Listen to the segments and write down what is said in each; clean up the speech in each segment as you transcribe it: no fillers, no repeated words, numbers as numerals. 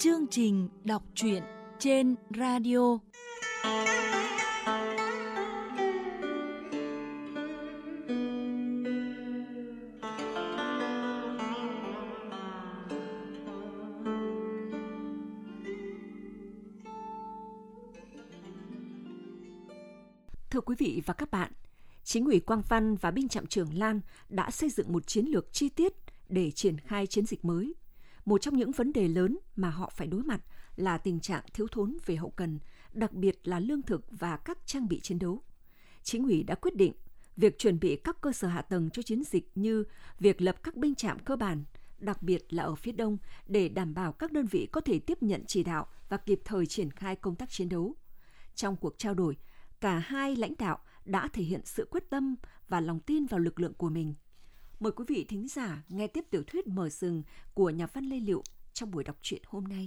Chương trình đọc truyện trên radio. Thưa quý vị và các bạn, Chính ủy Quang Văn và binh trạm trưởng Lan đã xây dựng một chiến lược chi tiết để triển khai chiến dịch mới. Một trong những vấn đề lớn mà họ phải đối mặt là tình trạng thiếu thốn về hậu cần, đặc biệt là lương thực và các trang bị chiến đấu. Chính ủy đã quyết định việc chuẩn bị các cơ sở hạ tầng cho chiến dịch như việc lập các binh trạm cơ bản, đặc biệt là ở phía đông, để đảm bảo các đơn vị có thể tiếp nhận chỉ đạo và kịp thời triển khai công tác chiến đấu. Trong cuộc trao đổi, cả hai lãnh đạo đã thể hiện sự quyết tâm và lòng tin vào lực lượng của mình. Mời quý vị thính giả nghe tiếp tiểu thuyết Mở rừng của nhà văn Lê Liệu trong buổi đọc truyện hôm nay.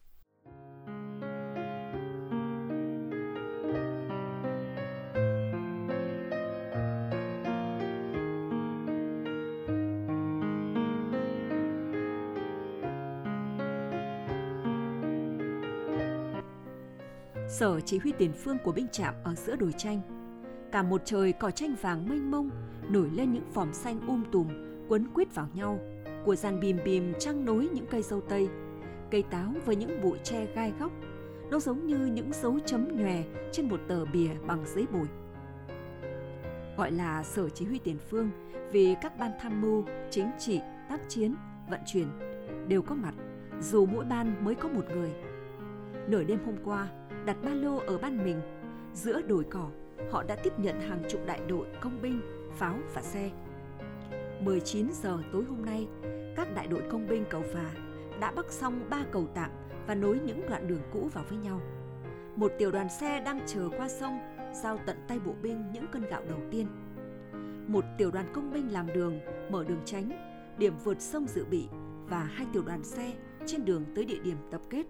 Sở chỉ huy tiền phương của binh trạm ở giữa đồi chanh. Cả một trời cỏ chanh vàng mênh mông nổi lên những phòm xanh tùm quấn quýt vào nhau, của dàn bìm bìm trăng nối những cây dâu tây, cây táo với những bụi tre gai góc. Nó giống như những dấu chấm nhòe trên một tờ bìa bằng giấy bồi. Gọi là sở chỉ huy tiền phương vì các ban tham mưu, chính trị, tác chiến, vận chuyển đều có mặt, dù mỗi ban mới có một người. Nửa đêm hôm qua, đặt ba lô ở ban mình, giữa đồi cỏ, họ đã tiếp nhận hàng chục đại đội công binh, pháo và xe. 19 giờ tối hôm nay, các đại đội công binh cầu phà đã bắc xong 3 cầu tạm và nối những đoạn đường cũ vào với nhau. Một tiểu đoàn xe đang chờ qua sông, giao tận tay bộ binh những cân gạo đầu tiên. Một tiểu đoàn công binh làm đường, mở đường tránh, điểm vượt sông dự bị, và 2 tiểu đoàn xe trên đường tới địa điểm tập kết.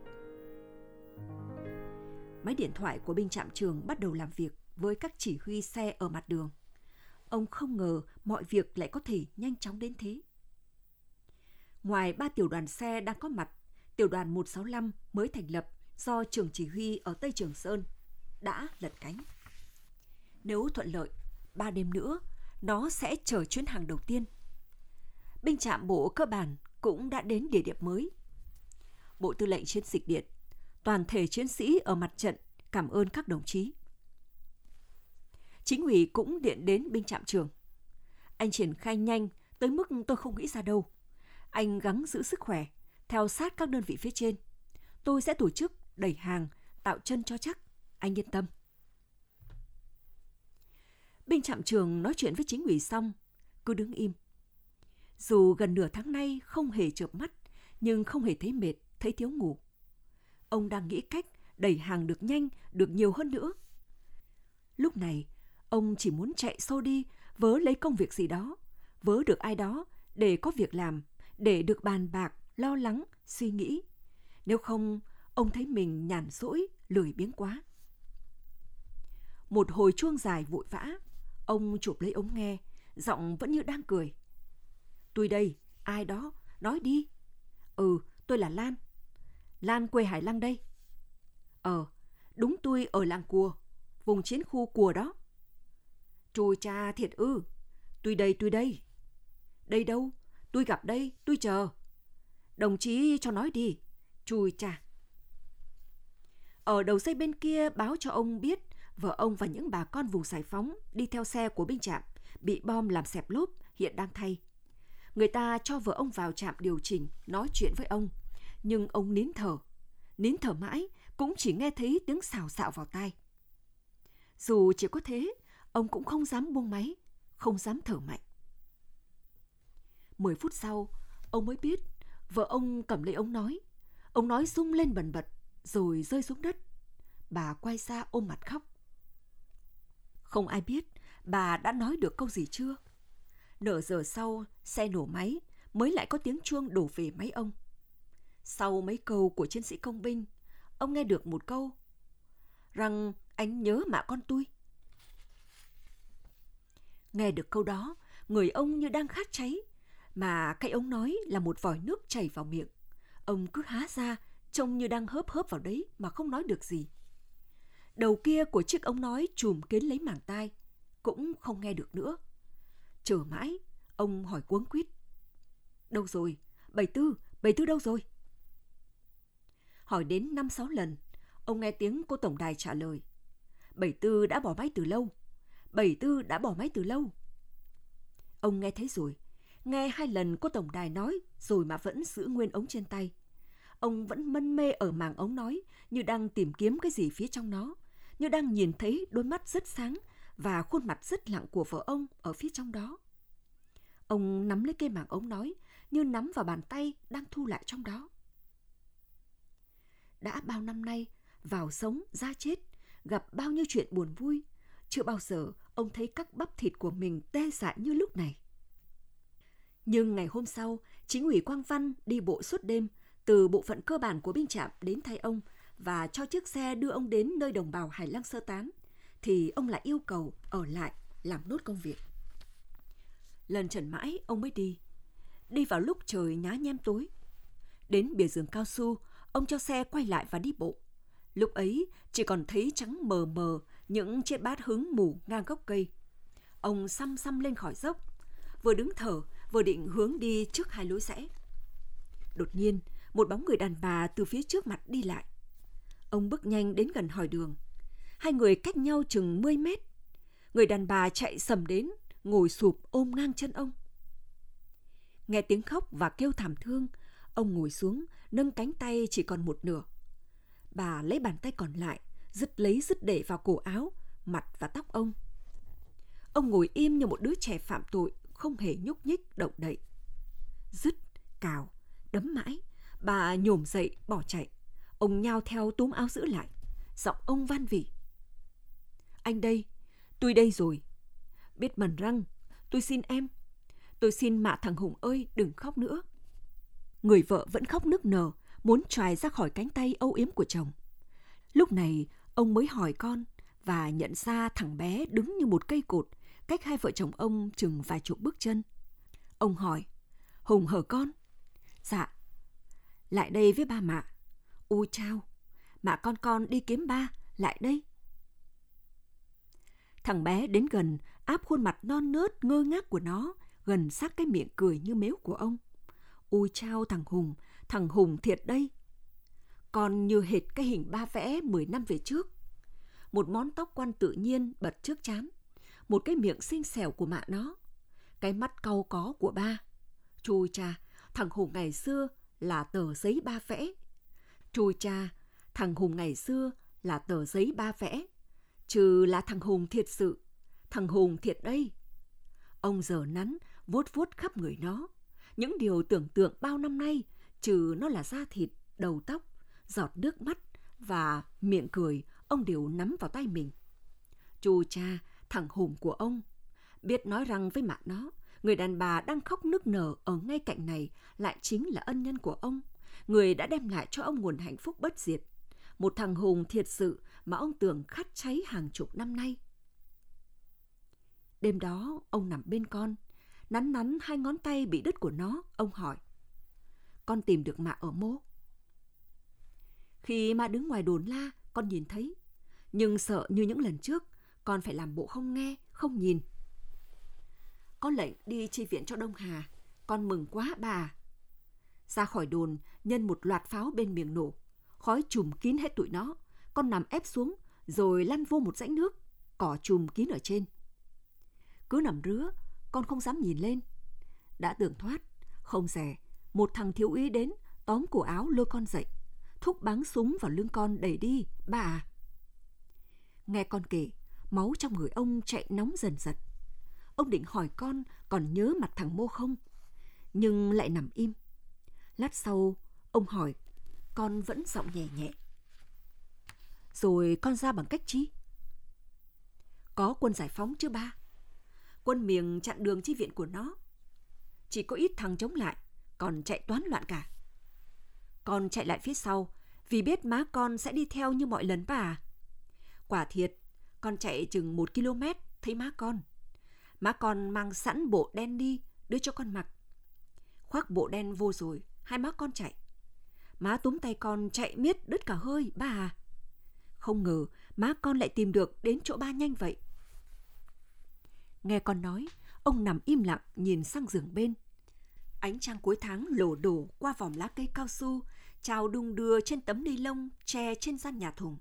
Máy điện thoại của binh trạm trưởng bắt đầu làm việc với các chỉ huy xe ở mặt đường. Ông không ngờ mọi việc lại có thể nhanh chóng đến thế. Ngoài 3 tiểu đoàn xe đang có mặt, tiểu đoàn 165 mới thành lập do trưởng chỉ huy ở Tây Trường Sơn đã lật cánh. Nếu thuận lợi, 3 đêm nữa, nó sẽ chở chuyến hàng đầu tiên. Binh trạm bộ cơ bản cũng đã đến địa điểm mới. Bộ Tư lệnh Chiến dịch điện, toàn thể chiến sĩ ở mặt trận cảm ơn các đồng chí. Chính ủy cũng điện đến binh trạm trưởng. Anh triển khai nhanh tới mức tôi không nghĩ ra đâu. Anh gắng giữ sức khỏe, theo sát các đơn vị phía trên. Tôi sẽ tổ chức đẩy hàng, tạo chân cho chắc. Anh yên tâm. Binh trạm trưởng nói chuyện với chính ủy xong, cứ đứng im. Dù gần nửa tháng nay không hề chợp mắt, nhưng không hề thấy mệt, thấy thiếu ngủ. Ông đang nghĩ cách đẩy hàng được nhanh, được nhiều hơn nữa. Lúc này, ông chỉ muốn chạy xô đi, vớ lấy công việc gì đó, vớ được ai đó để có việc làm, để được bàn bạc, lo lắng, suy nghĩ. Nếu không, ông thấy mình nhàn rỗi, lười biếng quá. Một hồi chuông dài vội vã, ông chụp lấy ống nghe, giọng vẫn như đang cười. Tôi đây, ai đó, nói đi. Tôi là Lan. Lan quê Hải Lăng đây. Đúng, tôi ở làng Cùa, vùng chiến khu Cùa đó. Trôi cha thiệt ư. Tôi đây. Đây đâu? Tôi gặp đây, tôi chờ. Đồng chí cho nói đi. Chui cha. Ở đầu dây bên kia báo cho ông biết vợ ông và những bà con vùng Giải Phóng đi theo xe của binh trạm bị bom làm xẹp lốp, hiện đang thay. Người ta cho vợ ông vào trạm điều chỉnh, nói chuyện với ông. Nhưng ông nín thở mãi, cũng chỉ nghe thấy tiếng xào xạo vào tai. Dù chỉ có thế, ông cũng không dám buông máy, không dám thở mạnh. 10 phút sau, ông mới biết vợ ông cầm lấy ống nói. Ống nói rung lên bần bật, rồi rơi xuống đất. Bà quay ra ôm mặt khóc. Không ai biết bà đã nói được câu gì chưa. Nửa giờ sau, xe nổ máy, mới lại có tiếng chuông đổ về máy ông. Sau mấy câu của chiến sĩ công binh, ông nghe được một câu: rằng anh nhớ mạ con tôi. Nghe được câu đó, người ông như đang khát cháy, mà cái ống nói là một vòi nước chảy vào miệng. Ông cứ há ra trông như đang hớp hớp vào đấy mà không nói được gì. Đầu kia của chiếc ống nói chùm kín lấy màng tai, cũng không nghe được nữa. Chờ mãi, ông hỏi cuống quýt: "Đâu rồi? 74 đâu rồi?" Hỏi đến 5-6 lần, ông nghe tiếng cô tổng đài trả lời: 74 đã bỏ máy từ lâu. 74 đã bỏ máy từ lâu. Ông nghe thấy rồi, nghe 2 lần cô tổng đài nói rồi mà vẫn giữ nguyên ống trên tay. Ông vẫn mân mê ở màng ống nói, như đang tìm kiếm cái gì phía trong nó, như đang nhìn thấy đôi mắt rất sáng và khuôn mặt rất lặng của vợ ông ở phía trong đó. Ông nắm lấy cây màng ống nói như nắm vào bàn tay đang thu lại trong đó. Đã bao năm nay, vào sống ra chết, gặp bao nhiêu chuyện buồn vui, chưa bao giờ ông thấy các bắp thịt của mình tê dại như lúc này. Nhưng ngày hôm sau, chính ủy Quang Văn đi bộ suốt đêm từ bộ phận cơ bản của binh trạm đến thay ông và cho chiếc xe đưa ông đến nơi đồng bào Hải Lăng sơ tán, thì ông lại yêu cầu ở lại làm nốt công việc. Lần trần mãi ông mới đi vào lúc trời nhá nhem tối. Đến bìa rừng cao su, ông cho xe quay lại và đi bộ. Lúc ấy chỉ còn thấy trắng mờ mờ những chiếc bát hứng mù ngang gốc cây. Ông xăm xăm lên khỏi dốc, vừa đứng thở vừa định hướng đi trước 2 lối rẽ. Đột nhiên, một bóng người đàn bà từ phía trước mặt đi lại. Ông bước nhanh đến gần hỏi đường. 2 người cách nhau chừng 10 mét. Người đàn bà chạy sầm đến, ngồi sụp ôm ngang chân ông. Nghe tiếng khóc và kêu thảm thương, ông ngồi xuống, nâng cánh tay chỉ còn một nửa. Bà lấy bàn tay còn lại, dứt để vào cổ áo, mặt và tóc ông. Ông ngồi im như một đứa trẻ phạm tội, không hề nhúc nhích động đậy. Dứt, cào, đấm mãi, bà nhổm dậy bỏ chạy. Ông nhao theo túm áo giữ lại, giọng ông van vỉ: "Anh đây, tôi đây rồi. Biết mần răng, tôi xin em. Tôi xin mạ thằng Hùng ơi, đừng khóc nữa." Người vợ vẫn khóc nức nở, muốn choài ra khỏi cánh tay âu yếm của chồng. Lúc này, ông mới hỏi con và nhận ra thằng bé đứng như một cây cột, cách 2 vợ chồng ông chừng vài chục bước chân. Ông hỏi: "Hùng hở con?" "Dạ." "Lại đây với ba mạ." "Ôi chao, mạ con đi kiếm ba, lại đây." Thằng bé đến gần, áp khuôn mặt non nớt ngơ ngác của nó gần sát cái miệng cười như mếu của ông. "Ôi chao thằng Hùng thiệt đây. Con như hệt cái hình ba vẽ 10 năm về trước. Một món tóc quăn tự nhiên bật trước trán, một cái miệng xinh xẻo của mạ nó, cái mắt cau có của ba. Chôi cha, thằng Hùng ngày xưa là tờ giấy ba vẽ. Chôi cha, thằng Hùng ngày xưa là tờ giấy ba vẽ. Chứ là thằng Hùng thiệt sự, thằng Hùng thiệt đây." Ông giờ nắn, vuốt khắp người nó. Những điều tưởng tượng bao năm nay, trừ nó là da thịt, đầu tóc, giọt nước mắt và miệng cười, ông đều nắm vào tay mình. Chù cha, thằng Hùng của ông. Biết nói rằng với mạ nó, người đàn bà đang khóc nức nở ở ngay cạnh này lại chính là ân nhân của ông, người đã đem lại cho ông nguồn hạnh phúc bất diệt. Một thằng Hùng thiệt sự mà ông tưởng khát cháy hàng chục năm nay. Đêm đó, ông nằm bên con, nắn 2 ngón tay bị đứt của nó. Ông hỏi: "Con tìm được mạ ở mô?" "Khi mạ đứng ngoài đồn la, con nhìn thấy. Nhưng sợ như những lần trước, con phải làm bộ không nghe, không nhìn. Có lệnh đi chi viện cho Đông Hà, con mừng quá bà." Ra khỏi đồn, nhân một loạt pháo bên miệng nổ, khói trùm kín hết tụi nó. Con nằm ép xuống, rồi lăn vô một rãnh nước, cỏ trùm kín ở trên. Cứ nằm rứa, con không dám nhìn lên. Đã tưởng thoát, không dè, một thằng thiếu úy đến, tóm cổ áo lôi con dậy, thúc báng súng vào lưng con đẩy đi, bà à. Nghe con kể, máu trong người ông chạy nóng dần dần. Ông định hỏi con còn nhớ mặt thằng Mô không, nhưng lại nằm im. Lát sau, ông hỏi, con vẫn giọng nhẹ nhẹ: "Rồi con ra bằng cách chi?" "Có quân giải phóng chứ ba. Quân miền chặn đường chi viện của nó. Chỉ có ít thằng chống lại, còn chạy toán loạn cả. Con chạy lại phía sau, vì biết má con sẽ đi theo như mọi lần bà à. Quả thiệt, con chạy chừng 1 km, thấy má con. Má con mang sẵn bộ đen đi, đưa cho con mặc. Khoác bộ đen vô rồi, hai má con chạy. Má túm tay con chạy miết đứt cả hơi, ba à. Không ngờ má con lại tìm được đến chỗ ba nhanh vậy. Nghe con nói, ông nằm im lặng nhìn sang giường bên. Ánh trăng cuối tháng lổ đổ qua vòm lá cây cao su, chào đung đưa trên tấm ni lông che trên gian nhà thùng.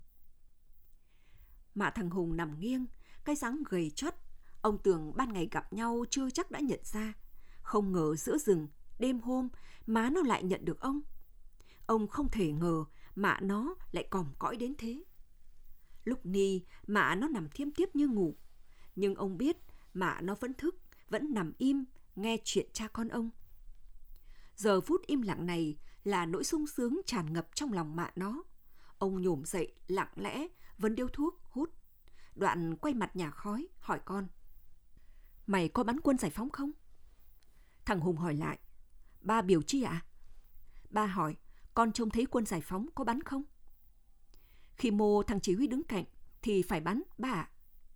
Mạ thằng Hùng nằm nghiêng, cái dáng gầy chót. Ông tưởng ban ngày gặp nhau chưa chắc đã nhận ra. Không ngờ giữa rừng, đêm hôm, má nó lại nhận được ông. Ông không thể ngờ mạ nó lại còm cõi đến thế. Lúc ni, mạ nó nằm thiêm thiếp như ngủ. Nhưng ông biết mạ nó vẫn thức, vẫn nằm im, nghe chuyện cha con ông. Giờ phút im lặng này là nỗi sung sướng tràn ngập trong lòng mạ nó. Ông nhổm dậy lặng lẽ, vẫn điếu thuốc, hút. Đoạn quay mặt nhà khói, hỏi con. Mày có bắn quân giải phóng không? Thằng Hùng hỏi lại. Ba biểu chi ạ? Ba hỏi, con trông thấy quân giải phóng có bắn không? Khi Mô thằng chỉ huy đứng cạnh thì phải bắn, ba ạ.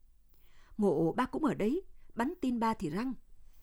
Ngộ ba cũng ở đấy, bắn tin ba thì răng.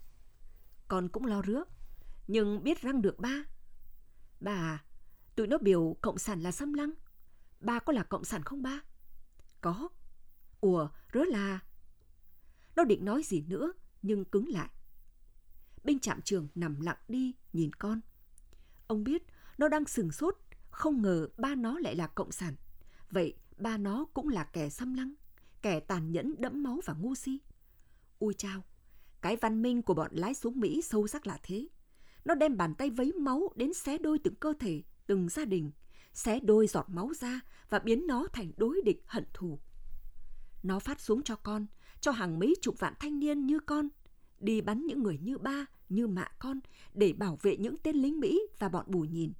Con cũng lo rứa, nhưng biết răng được ba. Ba à, tụi nó biểu cộng sản là xâm lăng. Ba có là cộng sản không ba? Có. Ủa, rứa là... Nó định nói gì nữa, nhưng cứng lại. Binh trạm trưởng nằm lặng đi, nhìn con. Ông biết nó đang sừng sốt, không ngờ ba nó lại là cộng sản. Vậy ba nó cũng là kẻ xâm lăng, kẻ tàn nhẫn đẫm máu và ngu si. Ui chao, cái văn minh của bọn lái súng Mỹ sâu sắc là thế. Nó đem bàn tay vấy máu đến xé đôi từng cơ thể, từng gia đình, xé đôi giọt máu ra và biến nó thành đối địch hận thù. Nó phát súng cho con, cho hàng mấy chục vạn thanh niên như con, đi bắn những người như ba, như mạ con để bảo vệ những tên lính Mỹ và bọn Bù Nhìn.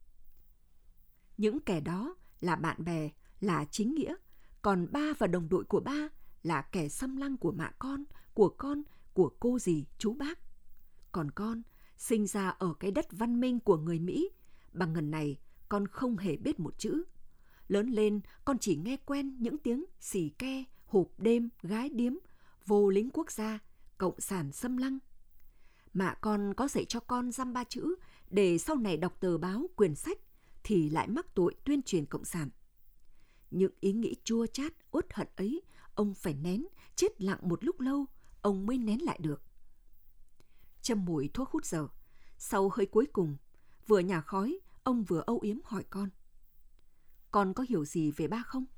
Những kẻ đó là bạn bè, là chính nghĩa, còn ba và đồng đội của ba là kẻ xâm lăng của mạ con, của cô dì, chú bác. Còn con, sinh ra ở cái đất văn minh của người Mỹ, bằng ngần này con không hề biết một chữ. Lớn lên con chỉ nghe quen những tiếng xì ke, hộp đêm, gái điếm, vô lính quốc gia, cộng sản xâm lăng. Mạ con có dạy cho con dăm ba chữ để sau này đọc tờ báo, quyển sách thì lại mắc tội tuyên truyền cộng sản. Những ý nghĩ chua chát, uất hận ấy, ông phải nén, chết lặng một lúc lâu, ông mới nén lại được. Châm mùi thuốc hút dở, sau hơi cuối cùng, vừa nhả khói, ông vừa âu yếm hỏi con. Con có hiểu gì về ba không?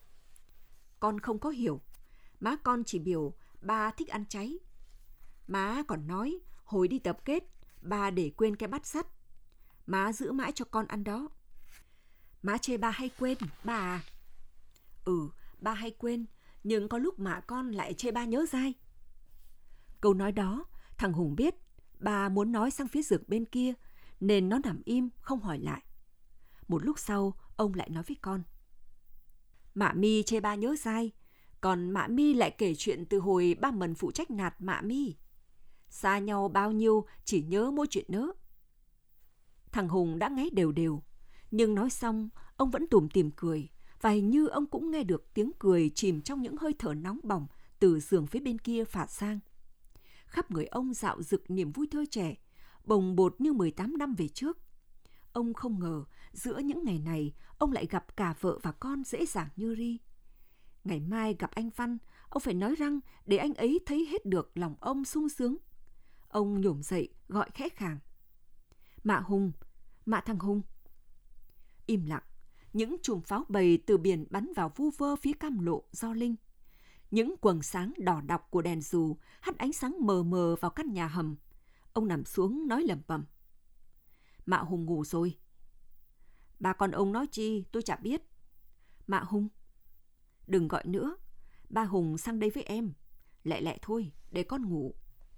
Con không có hiểu, má con chỉ biểu ba thích ăn cháy. Má còn nói, hồi đi tập kết, ba để quên cái bát sắt. Má giữ mãi cho con ăn đó. Má chê ba hay quên, ba à? Ừ, ba hay quên, nhưng có lúc mà con lại chê ba nhớ dai. Câu nói đó, thằng Hùng biết ba muốn nói sang phía giường bên kia, nên nó nằm im, không hỏi lại. Một lúc sau, ông lại nói với con. Mạ Mi chê ba nhớ dai, còn Mạ Mi lại kể chuyện từ hồi ba Mần phụ trách nạt Mạ Mi. Xa nhau bao nhiêu, chỉ nhớ mỗi chuyện nớ. Thằng Hùng đã ngáy đều đều, nhưng nói xong, ông vẫn tủm tỉm cười, và hình như ông cũng nghe được tiếng cười chìm trong những hơi thở nóng bỏng từ giường phía bên kia phả sang. Khắp người ông dạo dực niềm vui thơ trẻ, bồng bột như 18 năm về trước. Ông không ngờ, giữa những ngày này, ông lại gặp cả vợ và con dễ dàng như ri. Ngày mai gặp anh Văn, ông phải nói răng để anh ấy thấy hết được lòng ông sung sướng. Ông nhổm dậy, gọi khẽ khàng. Mạ Hùng, Mạ thằng Hùng. Im lặng, những chùm pháo bầy từ biển bắn vào vu vơ phía cam lộ Do Linh. Những quầng sáng đỏ đọc của đèn dù hắt ánh sáng mờ mờ vào căn nhà hầm. Ông nằm xuống nói lẩm bẩm. Mạ Hùng ngủ rồi. Bà con ông nói chi tôi chả biết. Mạ Hùng. Đừng gọi nữa, ba Hùng sang đây với em. Lẹ lẹ thôi, để con ngủ.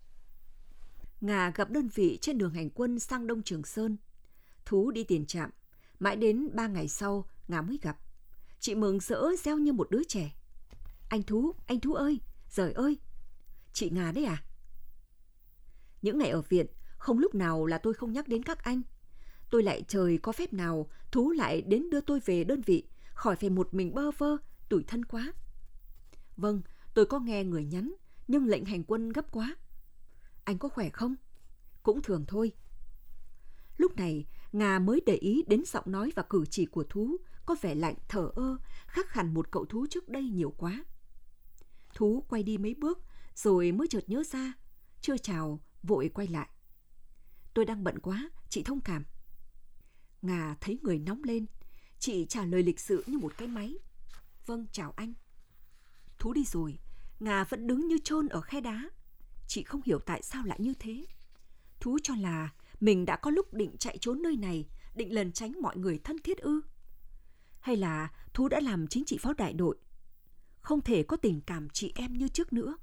Ngà gặp đơn vị trên đường hành quân sang Đông Trường Sơn. Thú đi tiền trạm. Mãi đến 3 ngày sau, Ngà mới gặp. Chị mừng rỡ reo như một đứa trẻ. Anh Thú ơi, giời ơi. Chị Ngà đấy à? Những ngày ở viện, không lúc nào là tôi không nhắc đến các anh. Tôi lại trời có phép nào Thú lại đến đưa tôi về đơn vị, khỏi phải một mình bơ vơ, tủi thân quá. Vâng, tôi có nghe người nhắn, nhưng lệnh hành quân gấp quá. Anh có khỏe không? Cũng thường thôi. Lúc này, Nga mới để ý đến giọng nói và cử chỉ của Thú có vẻ lạnh thờ ơ, khác hẳn một cậu Thú trước đây nhiều quá. Thú quay đi mấy bước, rồi mới chợt nhớ ra, chưa chào, vội quay lại. Tôi đang bận quá, chị thông cảm. Nga thấy người nóng lên, chị trả lời lịch sự như một cái máy. Vâng, chào anh. Thú đi rồi, Nga vẫn đứng như chôn ở khe đá. Chị không hiểu tại sao lại như thế. Thú cho là mình đã có lúc định chạy trốn nơi này, định lẩn tránh mọi người thân thiết ư? Hay là Thú đã làm chính trị phó đại đội, không thể có tình cảm chị em như trước nữa?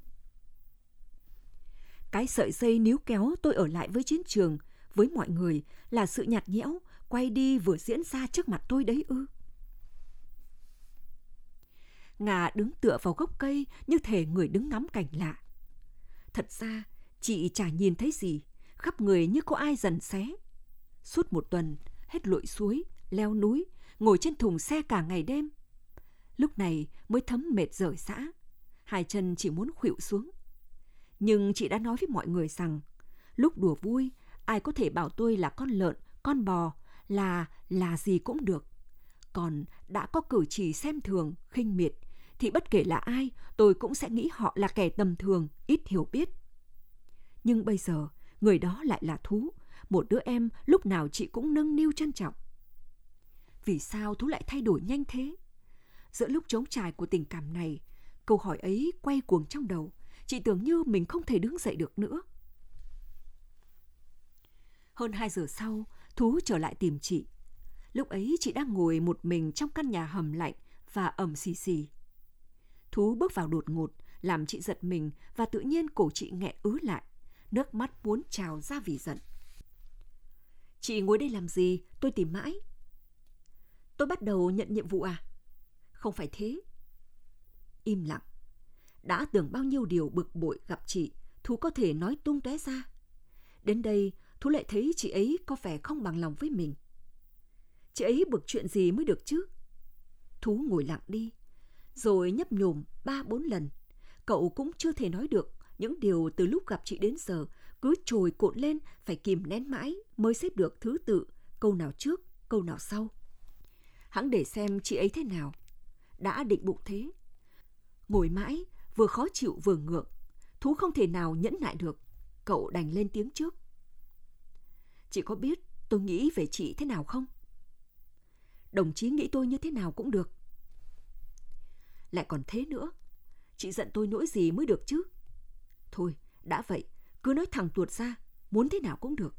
Cái sợi dây níu kéo tôi ở lại với chiến trường, với mọi người là sự nhạt nhẽo quay đi vừa diễn ra trước mặt tôi đấy ư? Nga đứng tựa vào gốc cây như thể người đứng ngắm cảnh lạ. Thật ra, chị chả nhìn thấy gì, khắp người như có ai dần xé. Suốt một tuần, hết lội suối, leo núi, ngồi trên thùng xe cả ngày đêm. Lúc này mới thấm mệt rời rã, hai chân chỉ muốn khuỵu xuống. Nhưng chị đã nói với mọi người rằng, lúc đùa vui, ai có thể bảo tôi là con lợn, con bò, là gì cũng được. Còn đã có cử chỉ xem thường, khinh miệt, thì bất kể là ai, tôi cũng sẽ nghĩ họ là kẻ tầm thường, ít hiểu biết. Nhưng bây giờ, người đó lại là Thú, một đứa em lúc nào chị cũng nâng niu trân trọng. Vì sao Thú lại thay đổi nhanh thế? Giữa lúc trống trải của tình cảm này, câu hỏi ấy quay cuồng trong đầu, chị tưởng như mình không thể đứng dậy được nữa. Hơn 2 giờ sau, Thú trở lại tìm chị. Lúc ấy chị đang ngồi một mình trong căn nhà hầm lạnh và ẩm xì xì. Thú bước vào đột ngột, làm chị giật mình và tự nhiên cổ chị nghẹn ứ lại, nước mắt muốn trào ra vì giận. Chị ngồi đây làm gì? Tôi tìm mãi. Tôi bắt đầu nhận nhiệm vụ à? Không phải thế. Im lặng. Đã tưởng bao nhiêu điều bực bội gặp chị, Thú có thể nói tung tóe ra. Đến đây, Thú lại thấy chị ấy có vẻ không bằng lòng với mình. Chị ấy bực chuyện gì mới được chứ? Thú ngồi lặng đi, rồi nhấp nhổm 3-4 lần. Cậu cũng chưa thể nói được những điều từ lúc gặp chị đến giờ cứ trồi cộn lên, phải kìm nén mãi mới xếp được thứ tự, câu nào trước, câu nào sau. Hẵng để xem chị ấy thế nào. Đã định bụng thế. Ngồi mãi, vừa khó chịu vừa ngượng. Thú không thể nào nhẫn nại được. Cậu đành lên tiếng trước. Chị có biết tôi nghĩ về chị thế nào không? Đồng chí nghĩ tôi như thế nào cũng được. Lại còn thế nữa. Chị giận tôi nỗi gì mới được chứ? Thôi, đã vậy, cứ nói thẳng tuột ra, muốn thế nào cũng được.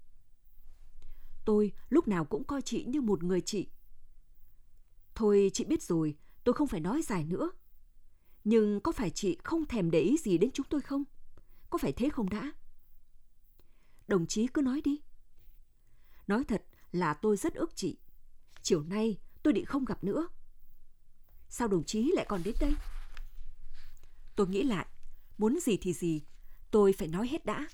Tôi lúc nào cũng coi chị như một người chị. Thôi, chị biết rồi, tôi không phải nói dài nữa. Nhưng có phải chị không thèm để ý gì đến chúng tôi không? Có phải thế không đã? Đồng chí cứ nói đi. Nói thật là tôi rất ức chị. Chiều nay tôi định không gặp nữa. Sao đồng chí lại còn đến đây? Tôi nghĩ lại, muốn gì thì gì, tôi phải nói hết đã.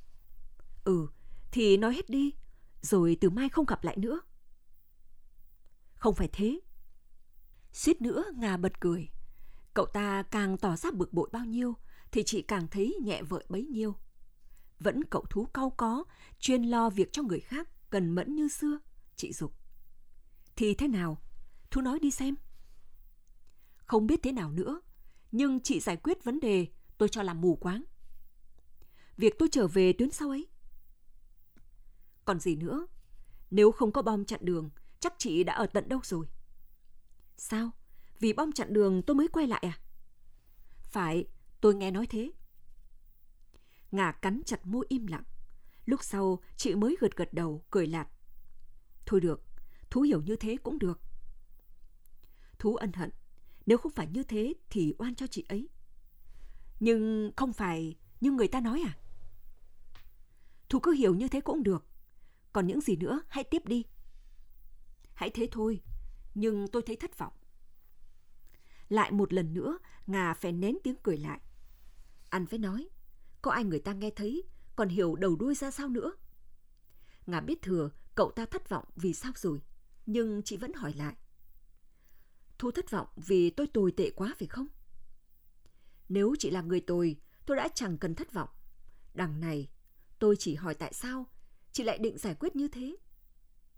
Thì nói hết đi, rồi từ mai không gặp lại nữa. Không phải thế. Suýt nữa Nga bật cười. Cậu ta càng tỏ ra bực bội bao nhiêu, thì chị càng thấy nhẹ vợi bấy nhiêu. Vẫn cậu Thú cau có, chuyên lo việc cho người khác, cần mẫn như xưa, chị giục. Thì thế nào? Thú nói đi xem. Không biết thế nào nữa, nhưng chị giải quyết vấn đề tôi cho là mù quáng. Việc tôi trở về tuyến sau ấy. Còn gì nữa? Nếu không có bom chặn đường, chắc chị đã ở tận đâu rồi. Sao? Vì bom chặn đường tôi mới quay lại à? Phải, tôi nghe nói thế. Nga cắn chặt môi im lặng. Lúc sau chị mới gật đầu, cười lạt. Thôi được, Thú hiểu như thế cũng được. Thú ân hận. Nếu không phải như thế thì oan cho chị ấy. Nhưng không phải như người ta nói à? Thú cứ hiểu như thế cũng được. Còn những gì nữa hãy tiếp đi. Hãy thế thôi, nhưng tôi thấy thất vọng. Lại một lần nữa, Nga phải nén tiếng cười lại. Ăn với nói, có ai người ta nghe thấy, còn hiểu đầu đuôi ra sao nữa. Nga biết thừa cậu ta thất vọng vì sao rồi, nhưng chị vẫn hỏi lại. Thú thất vọng vì tôi tồi tệ quá phải không? Nếu chị là người tồi, tôi đã chẳng cần thất vọng. Đằng này, tôi chỉ hỏi tại sao chị lại định giải quyết như thế.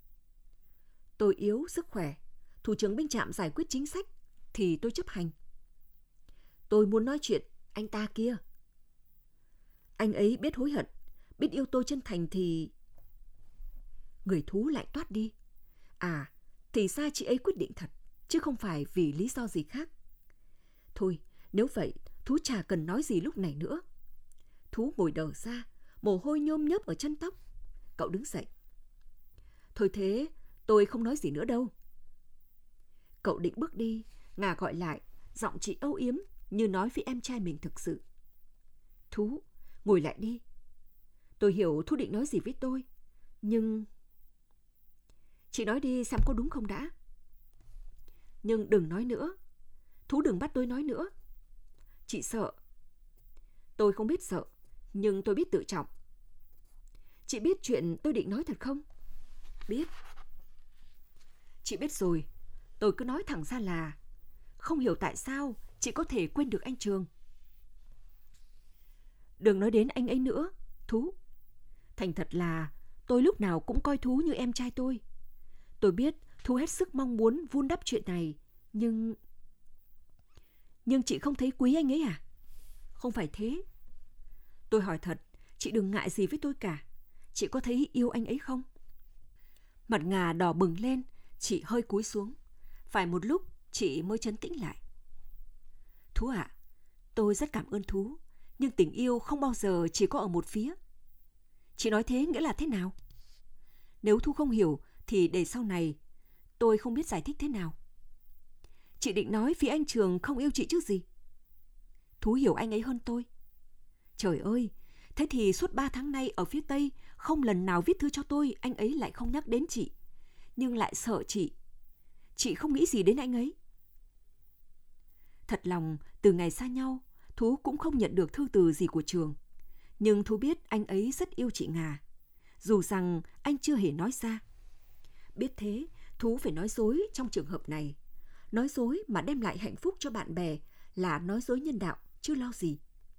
Tôi yếu sức khỏe, thủ trưởng binh trạm giải quyết chính sách thì tôi chấp hành. Tôi muốn nói chuyện anh ta kia. Anh ấy biết hối hận, biết yêu tôi chân thành thì... Người Thú lại toát đi. À, thì ra chị ấy quyết định thật, chứ không phải vì lý do gì khác. Thôi, nếu vậy, Thú chả cần nói gì lúc này nữa. Thú ngồi đờ ra, mồ hôi nhôm nhớp ở chân tóc. Cậu đứng dậy. Thôi thế, tôi không nói gì nữa đâu. Cậu định bước đi, Ngà gọi lại, giọng chị âu yếm như nói với em trai mình thực sự. Thú, ngồi lại đi. Tôi hiểu Thú định nói gì với tôi, nhưng... Chị nói đi xem có đúng không đã. Nhưng đừng nói nữa. Thú đừng bắt tôi nói nữa. Chị sợ. Tôi không biết sợ, nhưng tôi biết tự trọng. Chị biết chuyện tôi định nói thật không? Biết. Chị biết rồi. Tôi cứ nói thẳng ra là không hiểu tại sao chị có thể quên được anh Trường. Đừng nói đến anh ấy nữa, Thú. Thành thật là tôi lúc nào cũng coi Thú như em trai tôi. Tôi biết Thú hết sức mong muốn vun đắp chuyện này, nhưng chị không thấy quý anh ấy à? Không phải thế. Tôi hỏi thật, chị đừng ngại gì với tôi cả. Chị có thấy yêu anh ấy không? Mặt Ngà đỏ bừng lên, chị hơi cúi xuống. Phải một lúc chị mới trấn tĩnh lại. Thú ạ, tôi rất cảm ơn Thú, nhưng tình yêu không bao giờ chỉ có ở một phía. Chị nói thế nghĩa là thế nào? Nếu Thú không hiểu thì để sau này tôi không biết giải thích thế nào. Chị định nói phía anh Trường không yêu chị chứ gì? Thú hiểu anh ấy hơn tôi. Trời ơi, thế thì suốt 3 tháng nay ở phía Tây không lần nào viết thư cho tôi, anh ấy lại không nhắc đến chị, nhưng lại sợ chị. Chị không nghĩ gì đến anh ấy. Thật lòng, từ ngày xa nhau, Thú cũng không nhận được thư từ gì của Trường. Nhưng Thú biết anh ấy rất yêu chị Ngà, dù rằng anh chưa hề nói ra. Biết thế, Thú phải nói dối trong trường hợp này. Nói dối mà đem lại hạnh phúc cho bạn bè là nói dối nhân đạo, chứ lo gì.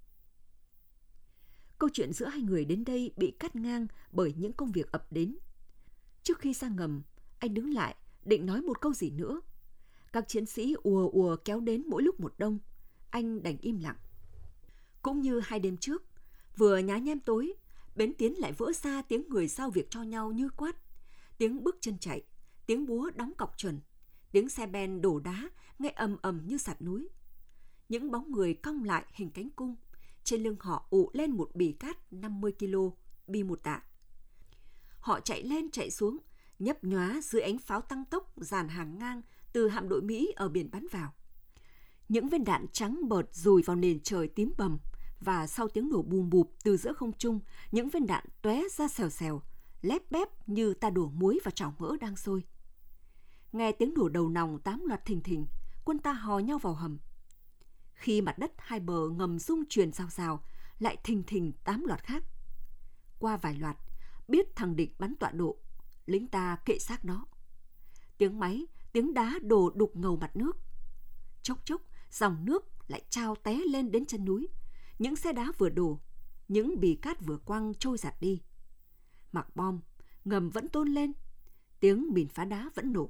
Câu chuyện giữa hai người đến đây bị cắt ngang bởi những công việc ập đến. Trước khi ra ngầm, anh đứng lại định nói một câu gì nữa. Các chiến sĩ ùa ùa kéo đến mỗi lúc một đông. Anh đành im lặng. Cũng như 2 đêm trước, vừa nhá nhem tối, bến Tiến lại vỡ ra tiếng người giao việc cho nhau như quát. Tiếng bước chân chạy, tiếng búa đóng cọc chuẩn, tiếng xe ben đổ đá nghe ầm ầm như sạt núi. Những bóng người cong lại hình cánh cung, trên lưng họ ụ lên một bì cát 50 kg, bi một tạ. Họ chạy lên chạy xuống, nhấp nhóa dưới ánh pháo tăng tốc dàn hàng ngang từ hạm đội Mỹ ở biển bắn vào. Những viên đạn trắng bợt dùi vào nền trời tím bầm, và sau tiếng nổ bùm bụp từ giữa không trung, những viên đạn tóe ra xèo xèo, lép bép như ta đổ muối vào chảo mỡ đang sôi. Nghe tiếng nổ đầu nòng 8 loạt thình thình, quân ta hò nhau vào hầm. Khi mặt đất hai bờ ngầm rung chuyển rào rào, lại thình thình 8 loạt khác. Qua vài loạt, biết thằng địch bắn tọa độ, lính ta kệ xác nó. Tiếng máy, tiếng đá đổ đục ngầu mặt nước. Chốc chốc, dòng nước lại trao té lên đến chân núi. Những xe đá vừa đổ, những bì cát vừa quăng trôi giạt đi. Mặc bom, ngầm vẫn tôn lên, tiếng mìn phá đá vẫn nổ.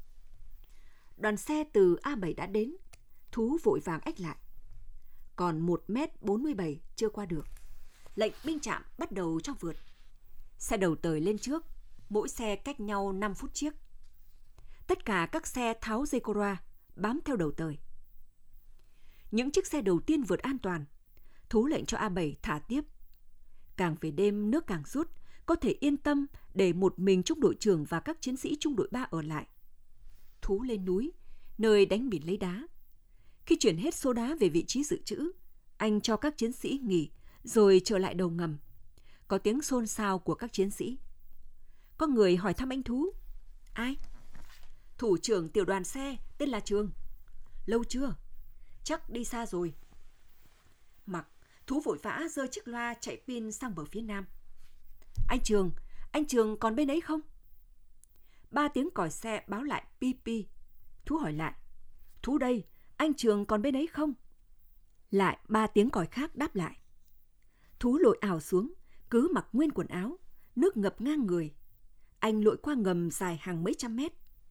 Đoàn xe từ A7 đã đến, Thú vội vàng ách lại. Còn 1m47 chưa qua được. Lệnh binh trạm bắt đầu cho vượt. Xe đầu tời lên trước, mỗi xe cách nhau 5 phút chiếc. Tất cả các xe tháo dây cora, bám theo đầu tời. Những chiếc xe đầu tiên vượt an toàn, Thú lệnh cho A7 thả tiếp. Càng về đêm nước càng rút, có thể yên tâm để một mình trung đội trưởng và các chiến sĩ trung đội 3 ở lại. Thú lên núi, nơi đánh mìn lấy đá. Khi chuyển hết số đá về vị trí dự trữ, anh cho các chiến sĩ nghỉ rồi trở lại đầu ngầm. Có tiếng xôn xao của các chiến sĩ. Có người hỏi thăm anh Thú. Ai? Thủ trưởng tiểu đoàn xe tên là Trường. Lâu chưa? Chắc đi xa rồi. Mặc, Thú vội vã giơ chiếc loa chạy pin sang bờ phía nam. Anh Trường còn bên ấy không? 3 tiếng còi xe báo lại pi pi. Thú hỏi lại. Thú đây, anh Trường còn bên ấy không? Lại 3 tiếng còi khác đáp lại. Thú lội ảo xuống, cứ mặc nguyên quần áo, nước ngập ngang người. Anh lội qua ngầm dài hàng mấy trăm mét.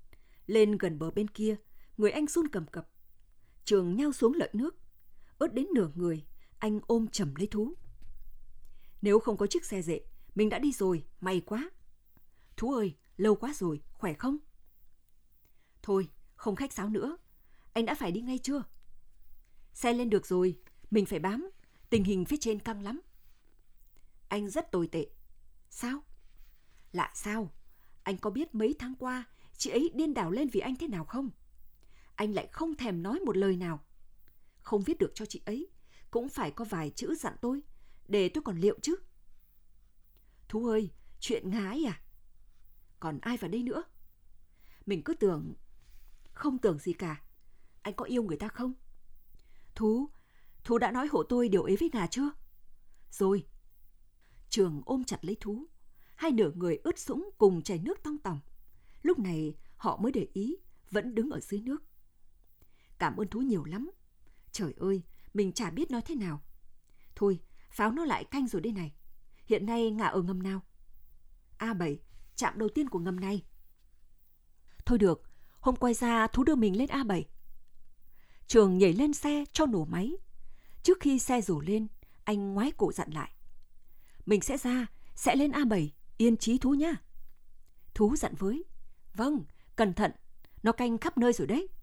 Lên gần bờ bên kia, người anh run cầm cập. Trường nhao xuống lợi nước. Ướt đến nửa người, anh ôm chầm lấy Thú. Nếu không có chiếc xe rệ, mình đã đi rồi, may quá. Thú ơi, lâu quá rồi, khỏe không? Thôi, không khách sáo nữa. Anh đã phải đi ngay chưa? Xe lên được rồi, mình phải bám. Tình hình phía trên căng lắm. Anh rất tồi tệ. Sao? Lạ sao? Anh có biết mấy tháng qua chị ấy điên đảo lên vì anh thế nào không? Anh lại không thèm nói một lời nào. Không viết được cho chị ấy, cũng phải có vài chữ dặn tôi, để tôi còn liệu chứ. Thú ơi, chuyện ngái à? Còn ai vào đây nữa? Mình cứ tưởng... Không tưởng gì cả. Anh có yêu người ta không? Thú đã nói hộ tôi điều ấy với Ngà chưa? Rồi. Trường ôm chặt lấy Thú. Hai nửa người ướt sũng cùng chảy nước tong tòng. Lúc này họ mới để ý, vẫn đứng ở dưới nước. Cảm ơn Thú nhiều lắm. Trời ơi, mình chả biết nói thế nào. Thôi, pháo nó lại canh rồi đây này. Hiện nay Ngà ở ngầm nào? A7, trạm đầu tiên của ngầm này. Thôi được, hôm quay ra Thú đưa mình lên A7. Trường nhảy lên xe cho nổ máy. Trước khi xe rổ lên, anh ngoái cổ dặn lại. Mình sẽ lên A7, yên chí Thú nhá. Thú dặn với. Vâng, cẩn thận, nó canh khắp nơi rồi đấy.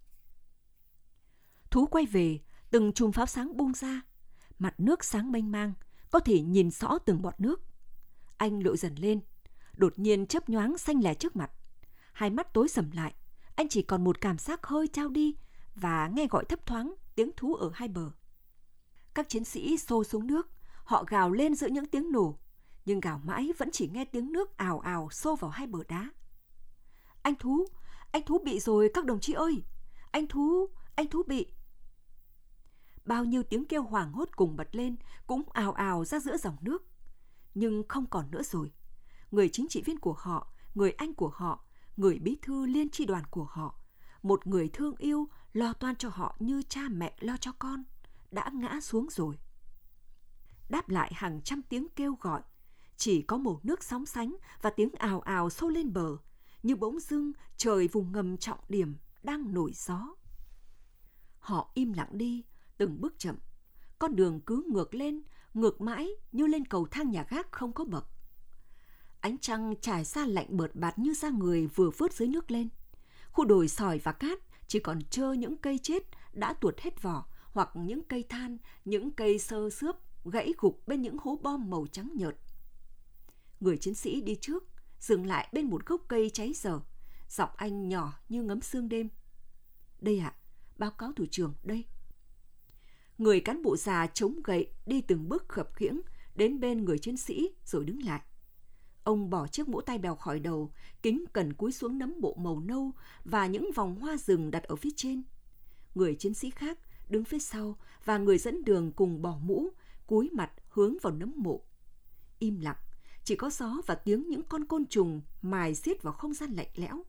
Thú quay về, từng chùm pháo sáng bung ra. Mặt nước sáng mênh mang, có thể nhìn rõ từng bọt nước. Anh lội dần lên, đột nhiên chớp nhoáng xanh lè trước mặt. Hai mắt tối sầm lại, anh chỉ còn một cảm giác hơi trao đi và nghe gọi thấp thoáng tiếng Thú ở hai bờ. Các chiến sĩ xô xuống nước, họ gào lên giữa những tiếng nổ, nhưng gào mãi vẫn chỉ nghe tiếng nước ào ào xô vào hai bờ đá. Anh Thú bị rồi các đồng chí ơi! Anh Thú bị! Bao nhiêu tiếng kêu hoảng hốt cùng bật lên, cũng ào ào ra giữa dòng nước. Nhưng không còn nữa rồi. Người chính trị viên của họ, người anh của họ, người bí thư liên chi đoàn của họ, một người thương yêu, lo toan cho họ như cha mẹ lo cho con, đã ngã xuống rồi. Đáp lại hàng trăm tiếng kêu gọi, chỉ có màu nước sóng sánh và tiếng ào ào xô lên bờ, như bỗng dưng trời vùng ngầm trọng điểm đang nổi gió. Họ im lặng đi, từng bước chậm. Con đường cứ ngược lên, ngược mãi như lên cầu thang nhà gác không có bậc. Ánh trăng trải ra lạnh bợt bạt như da người vừa vớt dưới nước lên. Khu đồi sỏi và cát chỉ còn trơ những cây chết đã tuột hết vỏ, hoặc những cây than, những cây sơ xướp gãy gục bên những hố bom màu trắng nhợt. Người chiến sĩ đi trước, dừng lại bên một gốc cây cháy dở. Giọng anh nhỏ như ngấm sương đêm. Đây ạ, báo cáo thủ trưởng, đây. Người cán bộ già chống gậy đi từng bước khập khiễng đến bên người chiến sĩ rồi đứng lại. Ông bỏ chiếc mũ tay bèo khỏi đầu, kính cẩn cúi xuống nấm bộ màu nâu và những vòng hoa rừng đặt ở phía trên. Người chiến sĩ khác đứng phía sau và người dẫn đường cùng bỏ mũ, cúi mặt hướng vào nấm mộ. Im lặng, chỉ có gió và tiếng những con côn trùng mài xiết vào không gian lạnh lẽo.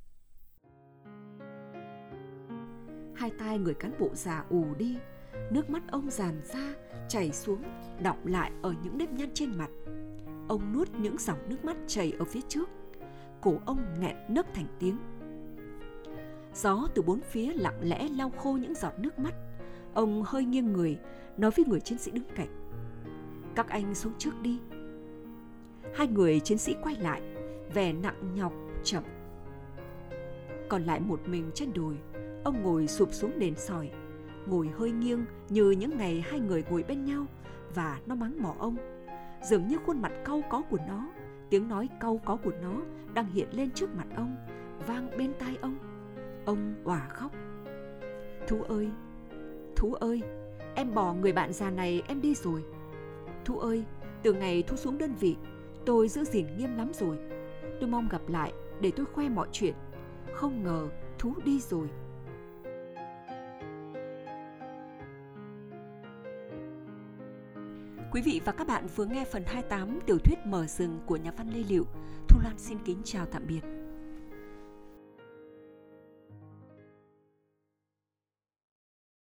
Hai tai người cán bộ già ù đi, nước mắt ông dàn ra, chảy xuống, đọng lại ở những nếp nhăn trên mặt. Ông nuốt những dòng nước mắt chảy ở phía trước. Cổ ông nghẹn nấc thành tiếng. Gió từ bốn phía lặng lẽ lau khô những giọt nước mắt. Ông hơi nghiêng người, nói với người chiến sĩ đứng cạnh. Các anh xuống trước đi. Hai người chiến sĩ quay lại, vẻ nặng nhọc, chậm. Còn lại một mình trên đồi, ông ngồi sụp xuống nền sỏi, ngồi hơi nghiêng như những ngày hai người ngồi bên nhau, và nó mắng mỏ ông. Dường như khuôn mặt cau có của nó, tiếng nói cau có của nó đang hiện lên trước mặt ông, vang bên tai ông. Ông òa khóc. Thú ơi, em bỏ người bạn già này em đi rồi. Thú ơi, từ ngày Thú xuống đơn vị, tôi giữ gìn nghiêm lắm rồi. Tôi mong gặp lại để tôi khoe mọi chuyện. Không ngờ Thú đi rồi. Quý vị và các bạn vừa nghe phần 28 tiểu thuyết Mở rừng của nhà văn Lê Lựu. Thu Loan xin kính chào tạm biệt.